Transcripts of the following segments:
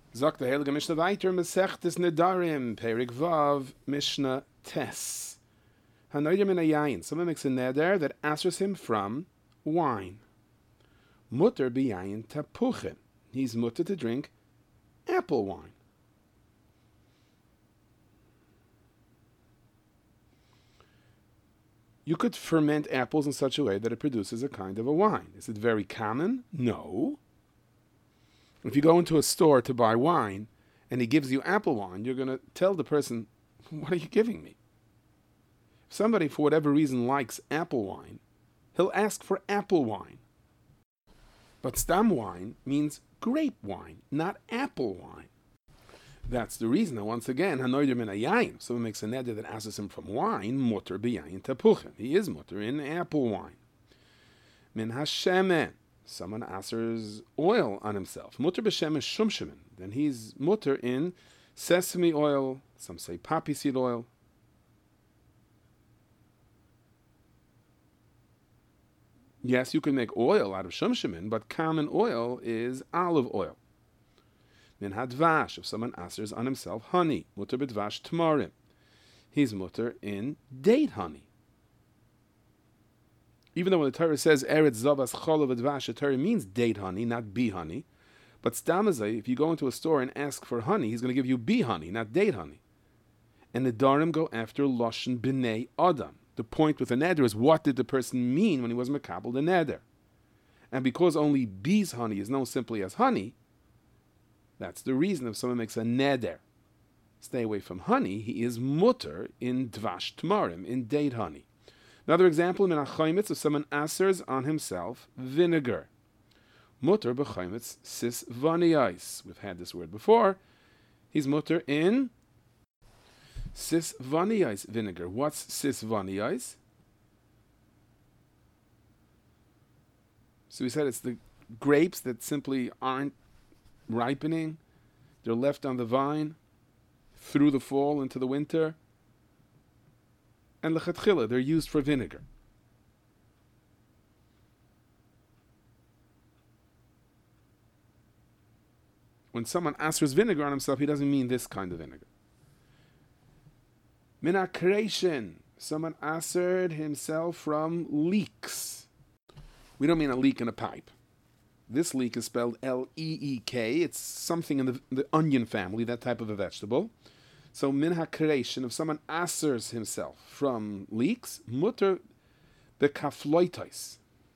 Sagt der Heilige Mishnah weiter, Mesechtes Nedarim, Perik Vav, Mishnah Tes. Hanoidim min a someone makes a neder that answers him from wine. Mutter biyayin tapuche. He's mutter to drink apple wine. You could ferment apples in such a way that it produces a kind of a wine. Is it very common? No. If you go into a store to buy wine and he gives you apple wine, you're going to tell the person, what are you giving me? If somebody, for whatever reason, likes apple wine, he'll ask for apple wine. But stam wine means grape wine, not apple wine. That's the reason that, once again, hanoidim min a someone makes a neder that asks him from wine, mutter biyayin tapuchen. He is mutter in apple wine. Min hashemen, someone answers oil on himself. Mutter b'shemen shumshemen. Then he's mutter in sesame oil, some say poppy seed oil. Yes, you can make oil out of shumshemen, but common oil is olive oil. Min hadvash, if someone answers on himself honey, mutter b'dvash tamarim. He's mutter in date honey. Even though when the Torah says eretz zavas cholav advash, the Torah means date honey, not bee honey. But stamazay, if you go into a store and ask for honey, he's going to give you bee honey, not date honey. And the darim go after loshen b'nei adam. The point with the neder is, what did the person mean when he was makabel the neder? And because only bee's honey is known simply as honey, that's the reason if someone makes a neder, stay away from honey, he is mutter in dvash tamarim, in date honey. Another example, in achaymitz, if someone answers on himself vinegar. Mutter b'chaymitz sis vaniyais. We've had this word before. He's mutter in sis vaniyais vinegar. What's sis vaniyais? So we said it's the grapes that simply aren't ripening. They're left on the vine through the fall into the winter. And lechatchila, they're used for vinegar. When someone answers vinegar on himself, he doesn't mean this kind of vinegar. Min creation, someone answered himself from leeks. We don't mean a leak in a pipe. This leek is spelled L-E-E-K. It's something in the onion family, that type of a vegetable. So min ha-creation, if someone answers himself from leeks, mutter bekafloitais.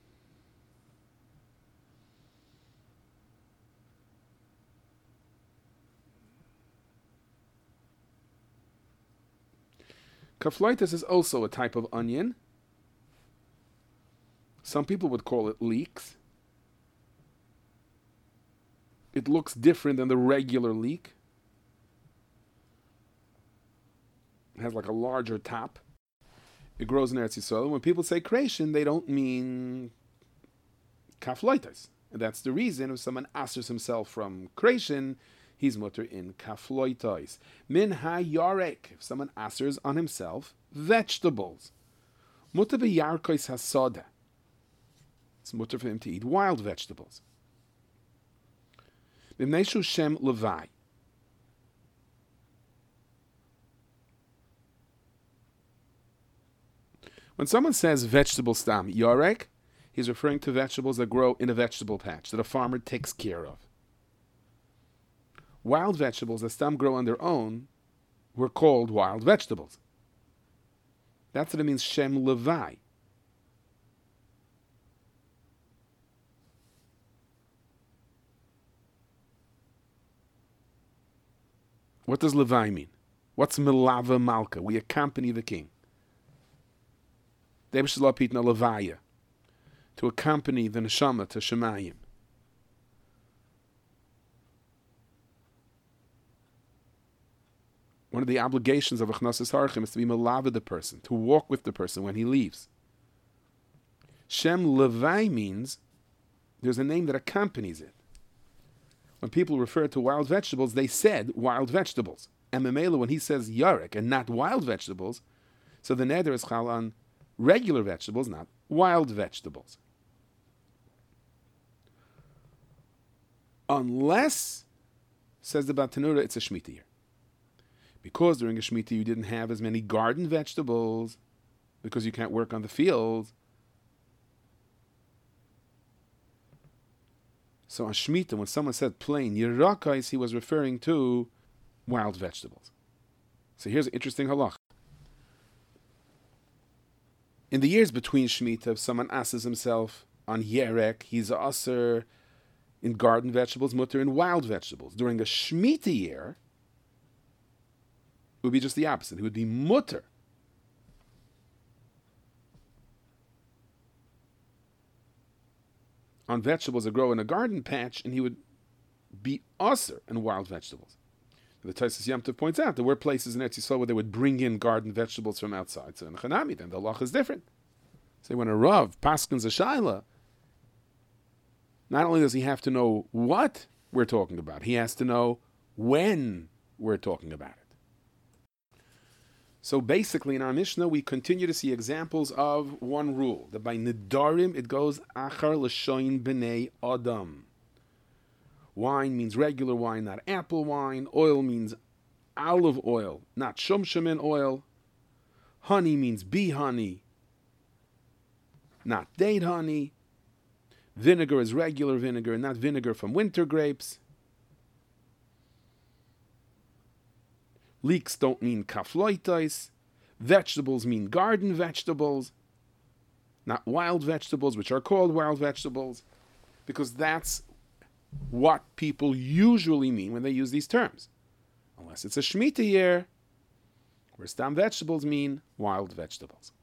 Kafloitais is also a type of onion. Some people would call it leeks. It looks different than the regular leek. It has like a larger top. It grows in Eretz Yisrael. When people say creation, they don't mean kafloitas. And that's the reason if someone answers himself from creation, he's mutter in kafloitais. Min ha-yarek, if someone answers on himself, vegetables. Mutter b'yarkois hasoda. It's mutter for him to eat wild vegetables. B'mneishu shem levai. When someone says vegetable stam, yarek, he's referring to vegetables that grow in a vegetable patch that a farmer takes care of. Wild vegetables that stam grow on their own were called wild vegetables. That's what it means, shem levai. What does levai mean? What's milava malka? We accompany the king. To accompany the neshama to Shemayim. One of the obligations of Echnasis Harchim is to be malava the person, to walk with the person when he leaves. Shem Levai means there's a name that accompanies it. When people refer to wild vegetables, they said wild vegetables. And Memela, when he says yarek and not wild vegetables, so the neder is chal on regular vegetables, not wild vegetables. Unless Says the Batanura, it's a Shemitah year. Because during a Shemitah you didn't have as many garden vegetables, because you can't work on the fields. So on Shemitah, when someone said plain Yerakais, he was referring to wild vegetables. So here's an interesting halach. In the years between Shemitah, if someone asks himself on Yerek, he's aser in garden vegetables, mutter in wild vegetables. During a Shemitah year, it would be just the opposite. He would be mutter on vegetables that grow in a garden patch, and he would be aser in wild vegetables. The Tosfos Yom Tov points out there were places in Eretz Yisrael where they would bring in garden vegetables from outside. So in Chanami, then the halach is different. So when a Rav paskins a shaila, not only does he have to know what we're talking about, he has to know when we're talking about it. So basically in our Mishnah, we continue to see examples of one rule, that by Nidarim it goes Achar L'shoin B'nei Adam. Wine means regular wine, not apple wine. Oil means olive oil, not shumshamin oil. Honey means bee honey, not date honey. Vinegar is regular vinegar, not vinegar from winter grapes. Leeks don't mean kafloitais. Vegetables mean garden vegetables, not wild vegetables, which are called wild vegetables, because that's what people usually mean when they use these terms. Unless it's a Shemitah year, where stam vegetables mean wild vegetables.